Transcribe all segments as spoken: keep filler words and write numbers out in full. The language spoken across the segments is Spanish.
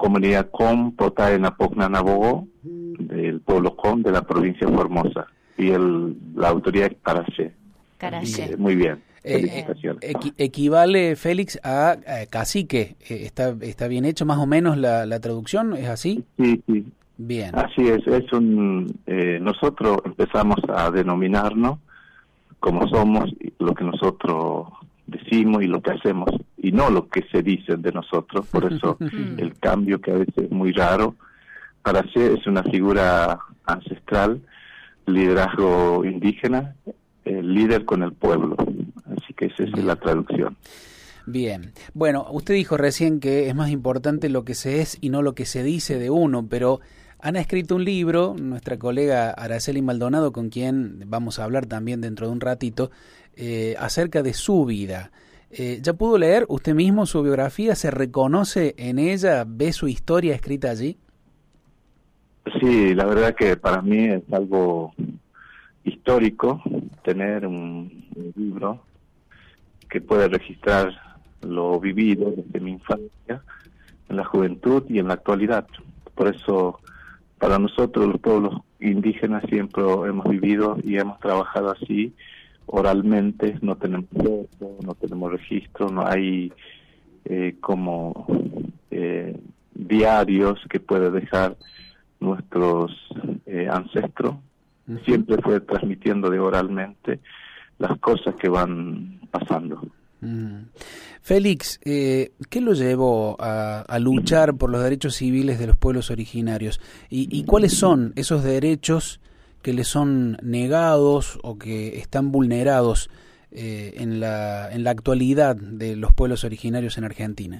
comunidad Com, Potaena Pognanabogo, del pueblo Com de la provincia de Formosa, y el, la autoría es Carache. Carache. Muy bien. Eh, equi equivale, Félix, a, a cacique. Eh, ¿Está, ¿Está bien hecho más o menos la, la traducción? ¿Es así? Sí, sí. Bien. Así es. Es un, eh, nosotros empezamos a denominarnos como somos, lo que nosotros decimos y lo que hacemos, y no lo que se dice de nosotros. Por eso el cambio, que a veces es muy raro. Carache es una figura ancestral, liderazgo indígena, el líder con el pueblo. Así que esa es Bien. la traducción. Bien. Bueno, usted dijo recién que es más importante lo que se es y no lo que se dice de uno, pero han escrito un libro, nuestra colega Araceli Maldonado, con quien vamos a hablar también dentro de un ratito, eh, acerca de su vida. Eh, ¿Ya pudo leer usted mismo su biografía? ¿Se reconoce en ella? ¿Ve su historia escrita allí? Sí, la verdad que para mí es algo histórico tener un, un libro que puede registrar lo vivido desde mi infancia, en la juventud y en la actualidad. Por eso, para nosotros los pueblos indígenas siempre hemos vivido y hemos trabajado así, oralmente. No tenemos foto, no tenemos registro, no hay eh, como eh, diarios que puede dejar nuestros eh, ancestros. Uh-huh. Siempre fue transmitiendo de oralmente las cosas que van pasando. Mm. Félix, eh, ¿qué lo llevó a, a luchar por los derechos civiles de los pueblos originarios? ¿Y, y cuáles son esos derechos que les son negados o que están vulnerados eh, en la en la actualidad de los pueblos originarios en Argentina?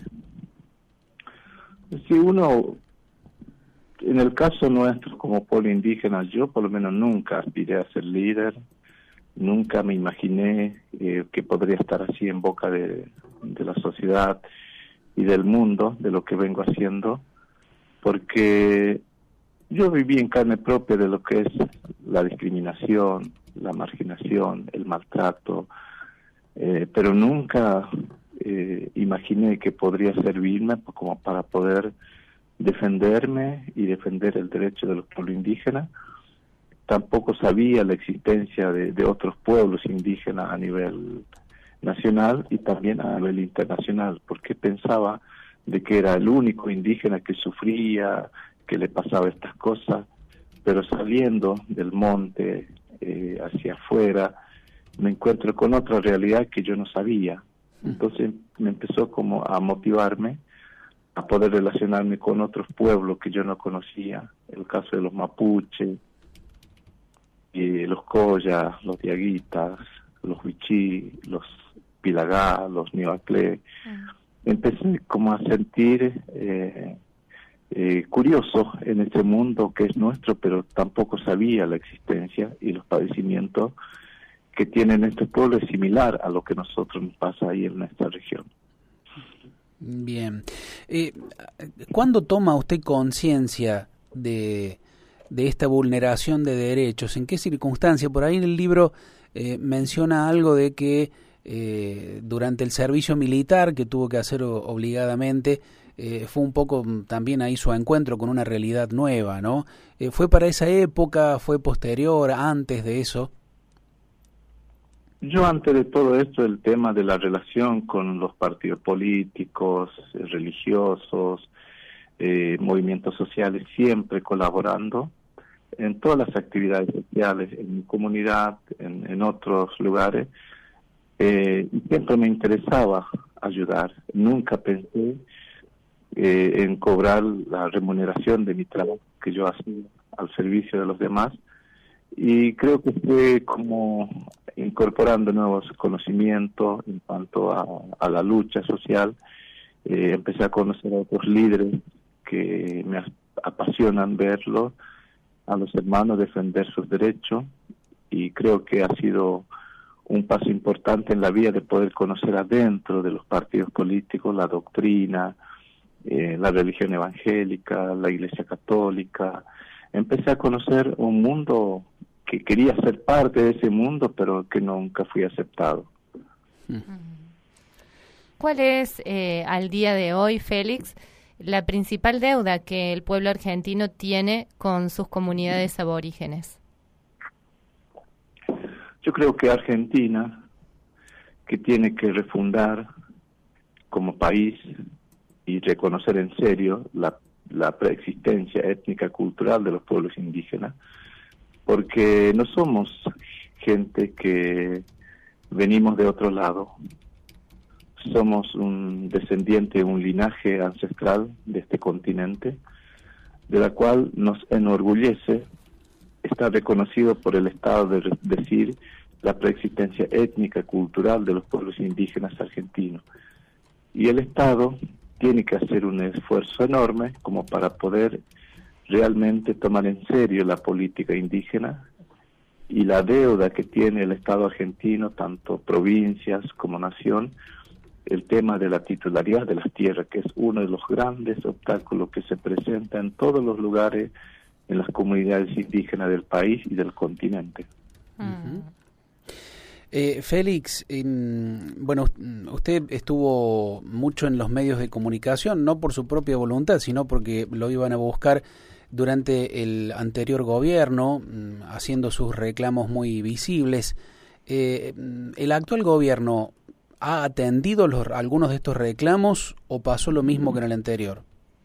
Si uno, en el caso nuestro como pueblo indígena, yo por lo menos nunca aspiré a ser líder. Nunca me imaginé eh, que podría estar así en boca de, de la sociedad y del mundo, de lo que vengo haciendo, porque yo viví en carne propia de lo que es la discriminación, la marginación, el maltrato, eh, pero nunca eh, imaginé que podría servirme como para poder defenderme y defender el derecho de los pueblos indígenas. Tampoco sabía la existencia de, de otros pueblos indígenas a nivel nacional y también a nivel internacional, porque pensaba de que era el único indígena que sufría, que le pasaba estas cosas, pero saliendo del monte eh, hacia afuera, me encuentro con otra realidad que yo no sabía. Entonces me empezó como a motivarme a poder relacionarme con otros pueblos que yo no conocía, el caso de los mapuches, y los Coya, los Diaguitas, los Wichí, los Pilagá, los Niuacle. Mm. Empecé como a sentir eh, eh, curioso en este mundo que es nuestro, pero tampoco sabía la existencia y los padecimientos que tienen estos pueblos es similar a lo que nosotros nos pasa ahí en nuestra región. Bien. Eh, ¿Cuándo toma usted conciencia de... de esta vulneración de derechos? ¿En qué circunstancia? Por ahí en el libro eh, menciona algo de que eh, durante el servicio militar que tuvo que hacer obligadamente, eh, fue un poco también ahí su encuentro con una realidad nueva, ¿no? Eh, ¿Fue para esa época? ¿Fue posterior? ¿Antes de eso? Yo antes de todo esto, el tema de la relación con los partidos políticos, eh, religiosos, Eh, movimientos sociales, siempre colaborando en todas las actividades sociales, en mi comunidad, en, en otros lugares, eh, y siempre me interesaba ayudar. Nunca pensé eh, en cobrar la remuneración de mi trabajo que yo hacía al servicio de los demás, y creo que fue como incorporando nuevos conocimientos en cuanto a, a la lucha social. Eh, empecé a conocer a otros líderes que me apasionan verlo, a los hermanos defender sus derechos, y creo que ha sido un paso importante en la vía de poder conocer adentro de los partidos políticos la doctrina, eh, la religión evangélica, la Iglesia Católica. Empecé a conocer un mundo que quería ser parte de ese mundo, pero que nunca fui aceptado. ¿Cuál es, eh, al día de hoy, Félix, la principal deuda que el pueblo argentino tiene con sus comunidades aborígenes? Yo creo que Argentina, que tiene que refundar como país y reconocer en serio la, la preexistencia étnica cultural de los pueblos indígenas, porque no somos gente que venimos de otro lado, somos un descendiente, un linaje ancestral de este continente, de la cual nos enorgullece estar reconocido por el Estado de re- decir la preexistencia étnica cultural de los pueblos indígenas argentinos. Y el Estado tiene que hacer un esfuerzo enorme como para poder realmente tomar en serio la política indígena y la deuda que tiene el Estado argentino, tanto provincias como nación, el tema de la titularidad de las tierras, que es uno de los grandes obstáculos que se presenta en todos los lugares, en las comunidades indígenas del país y del continente. Uh-huh. Eh, Félix, eh, bueno, usted estuvo mucho en los medios de comunicación, no por su propia voluntad, sino porque lo iban a buscar durante el anterior gobierno, haciendo sus reclamos muy visibles. Eh, ¿El actual gobierno ha atendido los, algunos de estos reclamos o pasó lo mismo que en el anterior?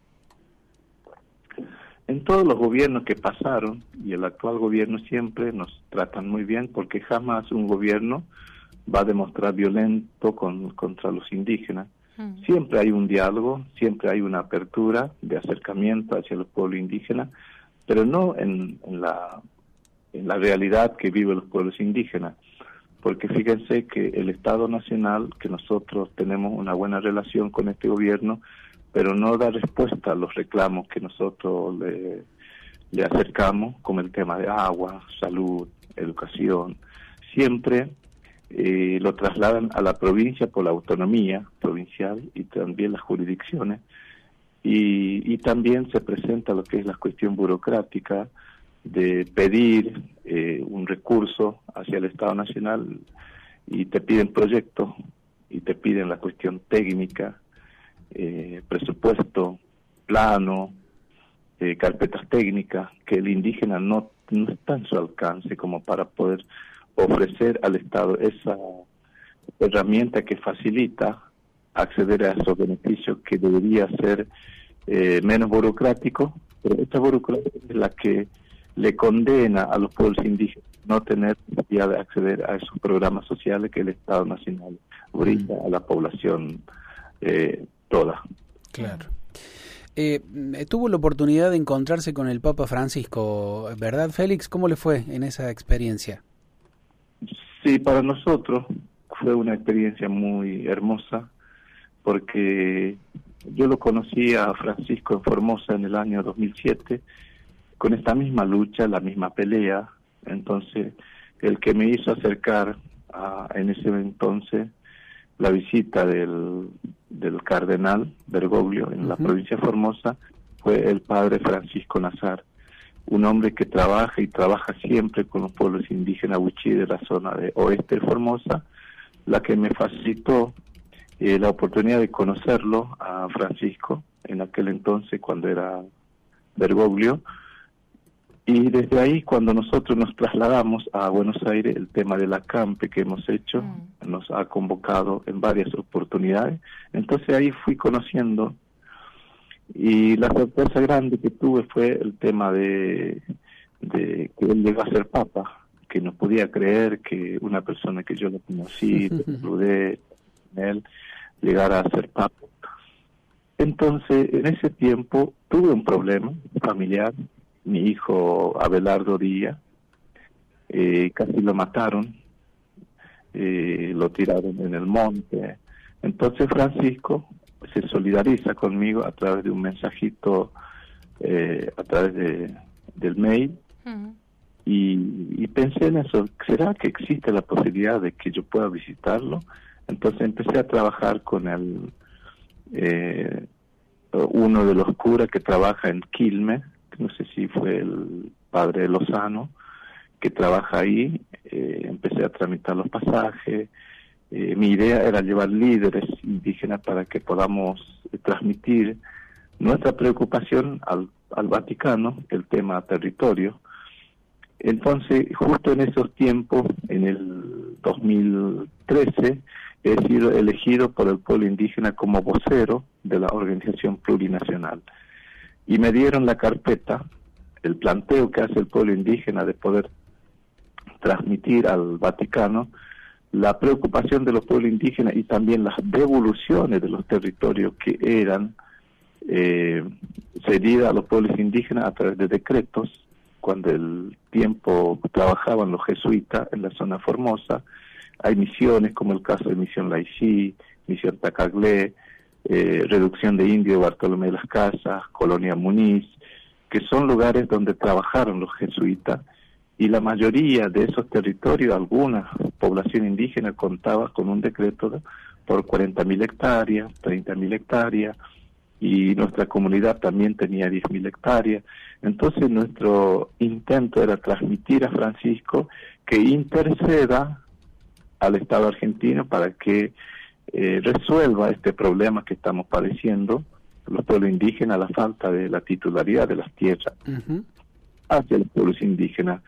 En todos los gobiernos que pasaron, y el actual gobierno siempre nos tratan muy bien, porque jamás un gobierno va a demostrar violento con, contra los indígenas. Mm. Siempre hay un diálogo, siempre hay una apertura de acercamiento hacia los pueblos indígenas, pero no en, en, la, en la realidad que viven los pueblos indígenas. Porque fíjense que el Estado Nacional, que nosotros tenemos una buena relación con este gobierno, pero no da respuesta a los reclamos que nosotros le, le acercamos, como el tema de agua, salud, educación. Siempre eh, lo trasladan a la provincia por la autonomía provincial y también las jurisdicciones. Y, y también se presenta lo que es la cuestión burocrática de pedir eh, un recurso hacia el Estado Nacional y te piden proyectos y te piden la cuestión técnica, Eh, presupuesto, plano, eh, carpetas técnicas, que el indígena no, no está en su alcance como para poder ofrecer al Estado esa herramienta que facilita acceder a esos beneficios, que debería ser eh, menos burocrático, pero esta burocracia es la que le condena a los pueblos indígenas no tener capacidad de acceder a esos programas sociales que el Estado Nacional brinda a la población eh, toda. Claro. Eh, tuvo la oportunidad de encontrarse con el Papa Francisco, ¿verdad, Félix? ¿Cómo le fue en esa experiencia? Sí, para nosotros fue una experiencia muy hermosa, porque yo lo conocí a Francisco en Formosa en el año dos mil siete, con esta misma lucha, la misma pelea. Entonces, el que me hizo acercar a, en ese entonces, la visita del, del cardenal Bergoglio en uh-huh. la provincia de Formosa fue el padre Francisco Nazar, un hombre que trabaja y trabaja siempre con los pueblos indígenas Wichí de la zona de oeste de Formosa, la que me facilitó eh, la oportunidad de conocerlo a Francisco en aquel entonces cuando era Bergoglio. Y desde ahí, cuando nosotros nos trasladamos a Buenos Aires, el tema del acampe que hemos hecho mm. nos ha convocado en varias oportunidades. Entonces ahí fui conociendo, y la sorpresa grande que tuve fue el tema de, de que él llegó a ser papa, que no podía creer que una persona que yo lo conocí, saludé con él, llegara a ser papa. Entonces, en ese tiempo tuve un problema familiar. Mi hijo Abelardo Díaz, eh, casi lo mataron, eh, lo tiraron en el monte. Entonces Francisco se solidariza conmigo a través de un mensajito, eh, a través de, del mail, uh-huh. y, y pensé en eso, ¿será que existe la posibilidad de que yo pueda visitarlo? Entonces empecé a trabajar con el, eh, uno de los curas que trabaja en Quilmes, no sé si fue el padre Lozano, que trabaja ahí. Eh, empecé a tramitar los pasajes. Eh, mi idea era llevar líderes indígenas para que podamos eh, transmitir nuestra preocupación al, al Vaticano, el tema territorio. Entonces, justo en esos tiempos, en el dos mil trece, he sido elegido por el pueblo indígena como vocero de la organización plurinacional. Y me dieron la carpeta, el planteo que hace el pueblo indígena de poder transmitir al Vaticano la preocupación de los pueblos indígenas y también las devoluciones de los territorios que eran eh, cedidas a los pueblos indígenas a través de decretos, cuando el tiempo trabajaban los jesuitas en la zona Formosa. Hay misiones, como el caso de Misión Laicí, Misión Tacaglé, eh, Reducción de Indio de Bartolomé de las Casas, Colonia Muniz, que son lugares donde trabajaron los jesuitas, y la mayoría de esos territorios, alguna población indígena contaba con un decreto de, por cuarenta mil hectáreas, treinta mil hectáreas, y nuestra comunidad también tenía diez mil hectáreas. Entonces nuestro intento era transmitir a Francisco que interceda al Estado argentino para que eh, resuelva este problema que estamos padeciendo los pueblos indígenas, la falta de la titularidad de las tierras uh-huh. hacia los pueblos indígenas.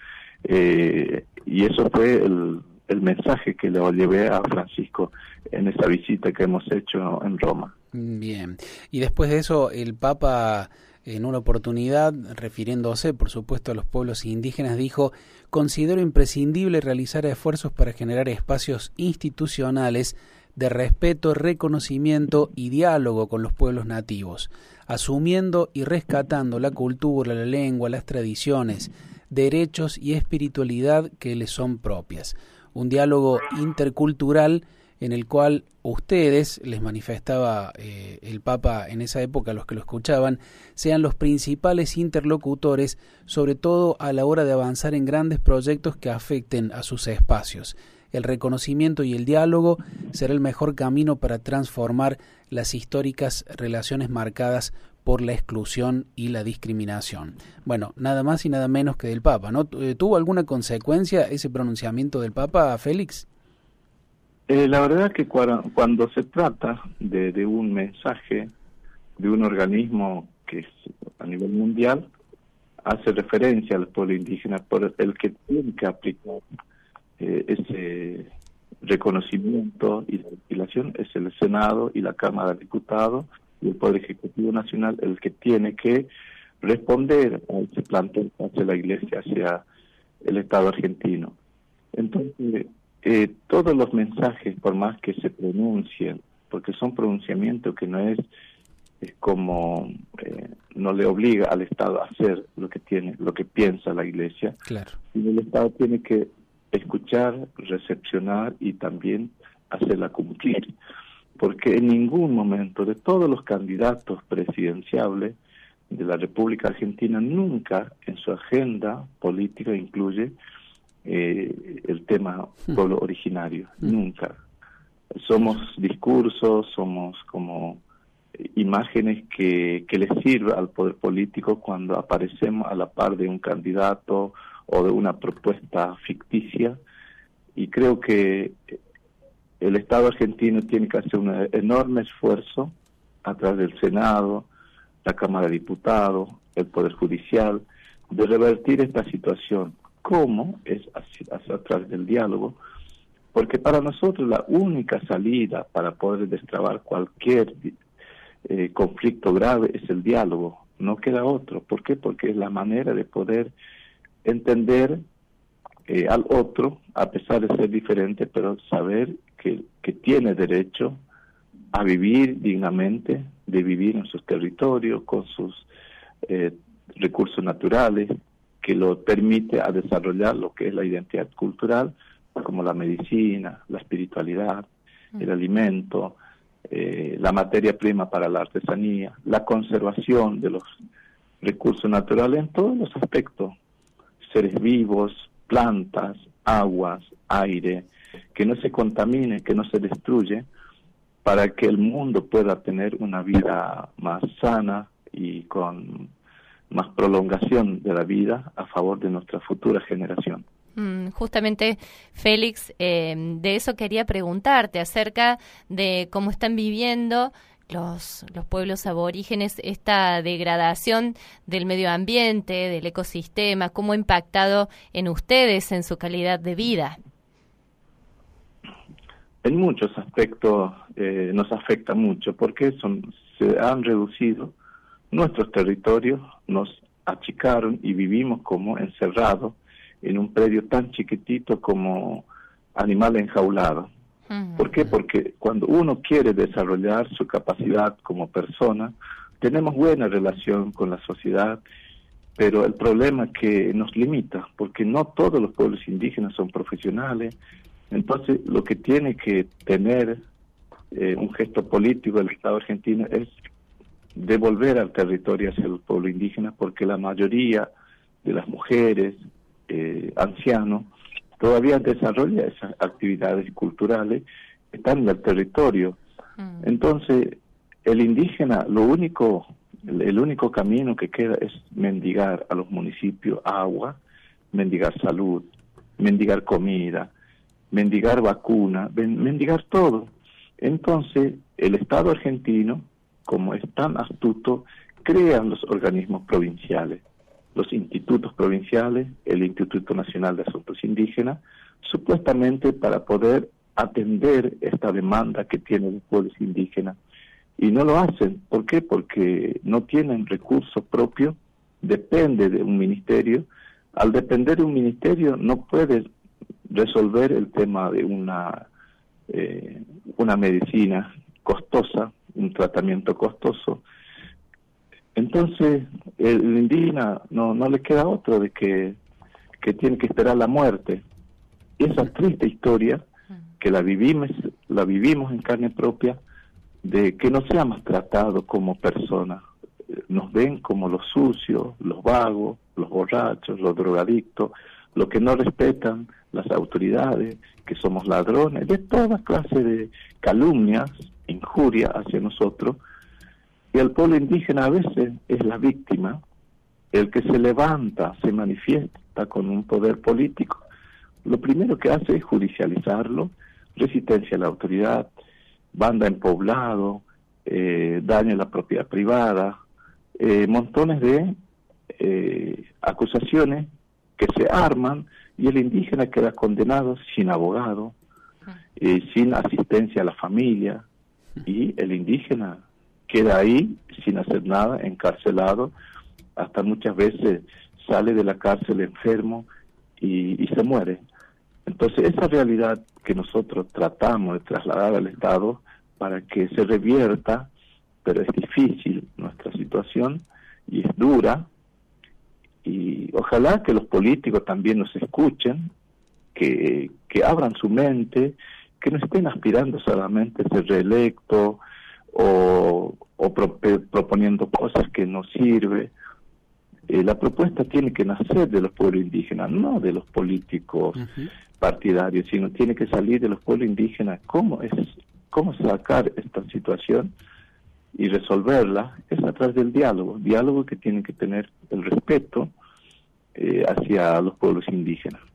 Eh, y eso fue el, el mensaje que le llevé a Francisco en esa visita que hemos hecho en Roma. Bien, y después de eso el Papa, en una oportunidad, refiriéndose por supuesto a los pueblos indígenas, dijo: considero imprescindible realizar esfuerzos para generar espacios institucionales de respeto, reconocimiento y diálogo con los pueblos nativos, asumiendo y rescatando la cultura, la lengua, las tradiciones, derechos y espiritualidad que les son propias. Un diálogo intercultural en el cual ustedes, les manifestaba eh, el Papa en esa época a los que lo escuchaban, sean los principales interlocutores, sobre todo a la hora de avanzar en grandes proyectos que afecten a sus espacios. El reconocimiento y el diálogo será el mejor camino para transformar las históricas relaciones marcadas por la exclusión y la discriminación. Bueno, nada más y nada menos que del Papa, ¿no? ¿Tuvo alguna consecuencia ese pronunciamiento del Papa, Félix? Eh, la verdad que cuando, cuando se trata de, de un mensaje de un organismo que es a nivel mundial, hace referencia al pueblo indígena, por el que tiene que aplicar eh, ese reconocimiento y la legislación es el Senado y la Cámara de Diputados y el Poder Ejecutivo Nacional, el que tiene que responder a ese planteo hacia la Iglesia, hacia el Estado argentino. Entonces, Eh, todos los mensajes, por más que se pronuncien, porque son pronunciamientos que no es, es como eh, no le obliga al Estado a hacer lo que tiene, lo que piensa la Iglesia, claro. Y el Estado tiene que escuchar, recepcionar y también hacerla cumplir, porque en ningún momento de todos los candidatos presidenciables de la República Argentina nunca en su agenda política incluye Eh, el tema pueblo originario, mm. nunca. Somos discursos, somos como eh, imágenes que, que le sirven al poder político cuando aparecemos a la par de un candidato o de una propuesta ficticia, y creo que el Estado argentino tiene que hacer un enorme esfuerzo a través del Senado, la Cámara de Diputados, el Poder Judicial, de revertir esta situación. ¿Cómo? Es a, a través del diálogo, porque para nosotros la única salida para poder destrabar cualquier eh, conflicto grave es el diálogo, no queda otro. ¿Por qué? Porque es la manera de poder entender eh, al otro, a pesar de ser diferente, pero saber que, que tiene derecho a vivir dignamente, de vivir en sus territorios, con sus eh, recursos naturales, que lo permite a desarrollar lo que es la identidad cultural, como la medicina, la espiritualidad, el alimento, eh, la materia prima para la artesanía, la conservación de los recursos naturales en todos los aspectos, seres vivos, plantas, aguas, aire, que no se contamine, que no se destruye, para que el mundo pueda tener una vida más sana y con más prolongación de la vida a favor de nuestra futura generación. Mm, justamente, Félix, eh, de eso quería preguntarte, acerca de cómo están viviendo los, los pueblos aborígenes, esta degradación del medio ambiente, del ecosistema, cómo ha impactado en ustedes, en su calidad de vida? En muchos aspectos eh, nos afecta mucho, porque son, se han reducido nuestros territorios, nos achicaron y vivimos como encerrados en un predio tan chiquitito como animal enjaulado. Uh-huh. ¿Por qué? Porque cuando uno quiere desarrollar su capacidad como persona, tenemos buena relación con la sociedad, pero el problema es que nos limita, porque no todos los pueblos indígenas son profesionales. Entonces, lo que tiene que tener eh, un gesto político del Estado argentino es devolver al territorio hacia el pueblo indígena, porque la mayoría de las mujeres, eh, ancianos, todavía desarrolla esas actividades culturales, están en el territorio. Mm. Entonces, el indígena, lo único, el, el único camino que queda es mendigar a los municipios agua, mendigar salud, mendigar comida, mendigar vacuna, mendigar todo. Entonces, el Estado argentino, como es tan astuto, crean los organismos provinciales, los institutos provinciales, el Instituto Nacional de Asuntos Indígenas, supuestamente para poder atender esta demanda que tienen los pueblos indígenas. Y no lo hacen. ¿Por qué? Porque no tienen recursos propios, depende de un ministerio. Al depender de un ministerio no puede resolver el tema de una, eh, una medicina costosa, un tratamiento costoso. Entonces, el indígena no, no le queda otro de que, que tiene que esperar la muerte. Y esa triste historia, que la vivimos, la vivimos en carne propia, de que no seamos tratados como personas. Nos ven como los sucios, los vagos, los borrachos, los drogadictos, los que no respetan las autoridades, que somos ladrones, de toda clase de calumnias, injurias hacia nosotros. Y el pueblo indígena a veces es la víctima, el que se levanta, se manifiesta con un poder político. Lo primero que hace es judicializarlo, resistencia a la autoridad, banda en poblado, eh, daño a la propiedad privada, eh, montones de eh, acusaciones que se arman, y el indígena queda condenado sin abogado, eh, sin asistencia a la familia, y el indígena queda ahí sin hacer nada, encarcelado, hasta muchas veces sale de la cárcel enfermo y, y se muere. Entonces, esa realidad que nosotros tratamos de trasladar al Estado para que se revierta, pero es difícil nuestra situación y es dura, y ojalá que los políticos también nos escuchen, que, que abran su mente, que no estén aspirando solamente a ser reelecto o, o pro, proponiendo cosas que no sirven. Eh, la propuesta tiene que nacer de los pueblos indígenas, no de los políticos uh-huh. partidarios, sino tiene que salir de los pueblos indígenas. ¿Cómo es, cómo sacar esta situación y resolverla? Es a través del diálogo, diálogo que tiene que tener el respeto eh, hacia los pueblos indígenas.